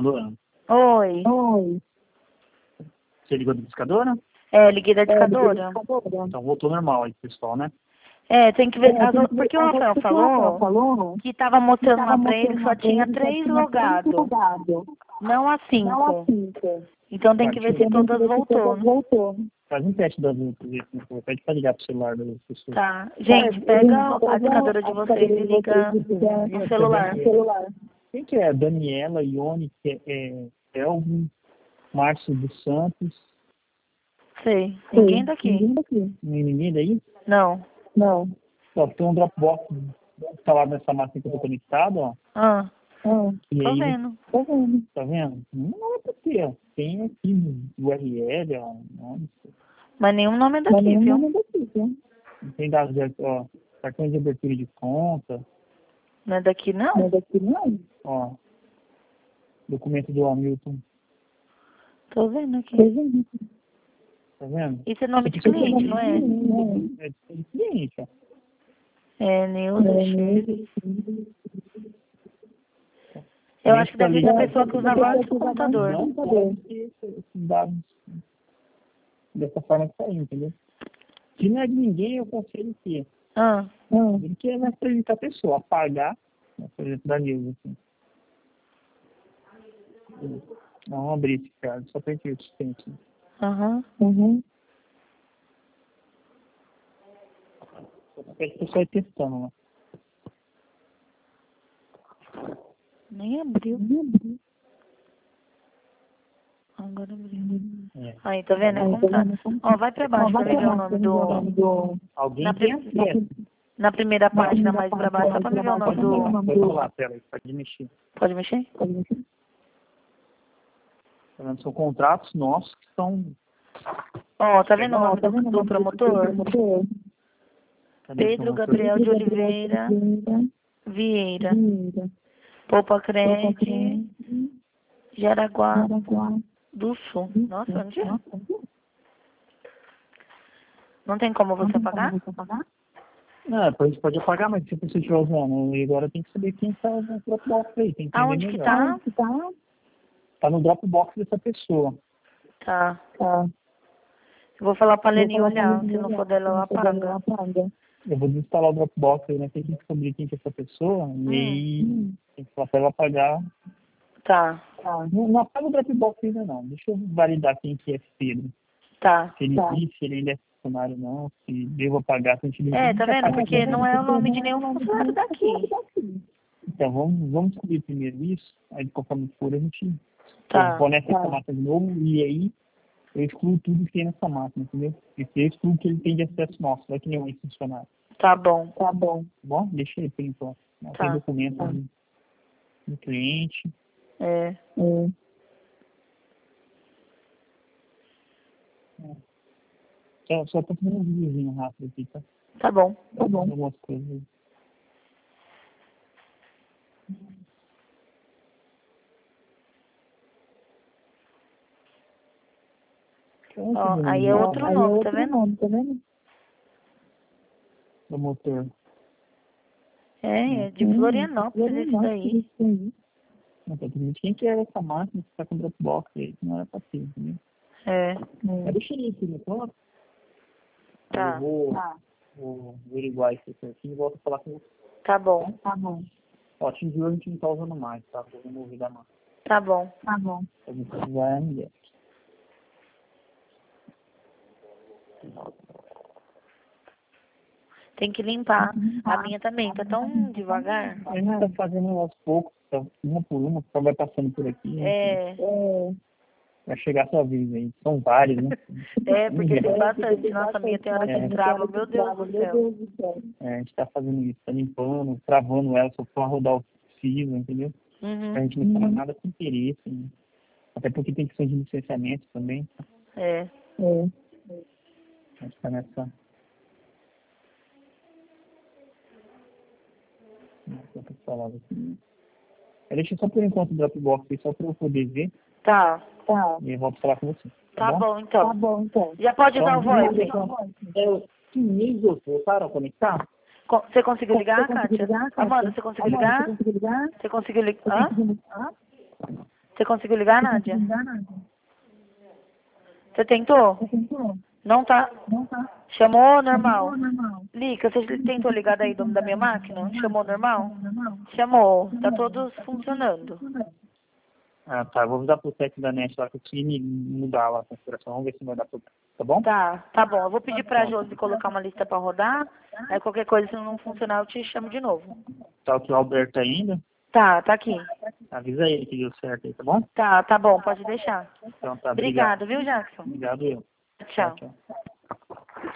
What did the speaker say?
Alô? Oi. Oi. Você ligou da discadora? É, liguei da discadora. Então voltou normal aí, pessoal, né? É, tem que ver. Porque o Rafael falou que tava mostrando lá pra ele que só tinha 3 logados, não a 5. Então tem que ver se todas voltou. Faz um teste das outras aí, pede pra ligar pro celular das pessoas. Tá. Gente, pega a discadora de vocês e liga no celular. Quem que é? Daniela, Ione, Elvin, Márcio dos Santos. Sei. Ninguém daqui. Ninguém daí? Não. Ó, tem um Dropbox instalado nessa máquina que eu tô conectado, ó. E Tô aí, vendo. tá vendo? Não é pra ter, ó. Tem aqui o URL, ó. Mas nenhum nome é daqui, viu? Tem dados, ó, cartão de abertura de conta, Não é daqui, não? ó, documento do Hamilton, Tô vendo aqui. tá vendo? Isso é nome de cliente, não é? É de cliente, ó. É, Neuza X. Eu acho que deve ser da pessoa que usa agora o computador. Não pode ter esses dados dessa forma que tá aí, entendeu? Se não é de ninguém, eu conselho que ele quer mais prejudicar a pessoa, apagar, por exemplo, da Neuza, assim. Não, vamos abrir esse cara, só pra gente ver o que tem aqui. Só pra que a pessoa ir testando lá. Nem abriu. Agora abriu. Aí, tá vendo? É contrato. Ó, vai pra baixo pra ver o nome do... Alguém tem acesso. Na primeira página, mais pra baixo, só pra ver o nome do... Pode rolar a tela aí, pode mexer. Pode mexer? Tá vendo? São contratos nossos que são... Ó, tá vendo o nome do promotor? Cadê o Pedro promotor? Gabriel de Oliveira Vieira. Poupa Crédito, Jaraguá do Sul. Nossa, onde é? Não tem como você pagar? Não, a gente pode apagar, mas se você estiver usando, e agora tem que saber quem está no Dropbox aí, tem que entender Aonde que melhor. tá? Tá no Dropbox dessa pessoa. Tá. Eu vou falar pra Leni olhar, se não for dela, ela apaga. Eu vou desinstalar o Dropbox aí, né? Tem que descobrir quem que é essa pessoa, e aí tem que falar pra ela apagar. Tá. Não apaga o Dropbox ainda não, deixa eu validar quem que é esse Pedro. Tá. Se ele existe, se ele ainda é funcionário ou não, se devo apagar, se a gente... Tá vendo? Porque não é o nome de nenhum funcionário daqui. Então, vamos descobrir primeiro isso, aí conforme for a gente conecta essa máquina de novo, e aí eu excluo tudo que tem nessa máquina, entendeu? E eu excluo que ele tem de acesso nosso, não é que nenhum é funcionário. Tá bom. Bom, deixa ele por enquanto. Não tem documento do cliente. Só tô fazendo um videozinho rápido aqui, tá? Tá bom. Algumas coisas aí. Ó, aí é outro nome, tá vendo? Do motor. É de Florianópolis esse daí. Não, tá dizendo quem que era essa máquina que tá com Dropbox aí, que não era pra ter, entendeu? Mas deixa ele aqui no ponto. Tá. Eu vou averiguar isso aqui e volto a falar com você. Tá bom. Ó, a hoje a gente não tá usando mais, tá? Vou remover da máquina. Tá bom. A gente vai MDF. Tem que limpar. A minha também tá tão devagar. A gente tá fazendo aos poucos, tá? Uma por uma, só vai passando por aqui. Vai chegar a sua vez aí. São vários, né? Porque tem bastante. Nossa, a minha tem hora que trava, meu Deus do céu. A gente tá fazendo isso, tá limpando, travando ela, só pra rodar o fio, entendeu? A gente não fala nada com interesse, né? Até porque tem questão de licenciamento também. A gente tá nessa... Outra palavra aqui. Deixa só por enquanto o Dropbox aí, só pra eu poder ver. Tá. E eu volto a falar com você. Tá bom, então. Já pode usar o VoIP? Que e-mails voltaram a conectar? Você conseguiu ligar, Kátia? Amanda, você conseguiu ligar? Você conseguiu ligar? Você conseguiu ligar, Nádia? Você tentou? Não tá. Chamou normal? Lica, você tentou ligar daí da minha máquina? Chamou normal? Chamou. Tá todos funcionando. Ah, tá. Vou dar pro técnico da NET lá que eu consegui mudar lá a configuração. Vamos ver se vai dar pra... Tá bom? Tá bom. Eu vou pedir pra Josi colocar uma lista pra rodar. Aí qualquer coisa, se não funcionar, eu te chamo de novo. Tá aqui o Alberto ainda? Tá aqui. Avisa ele que deu certo aí, tá bom? Tá bom, pode deixar. Então tá, Obrigado, viu, Jackson? Obrigado eu. Tchau. Tchau.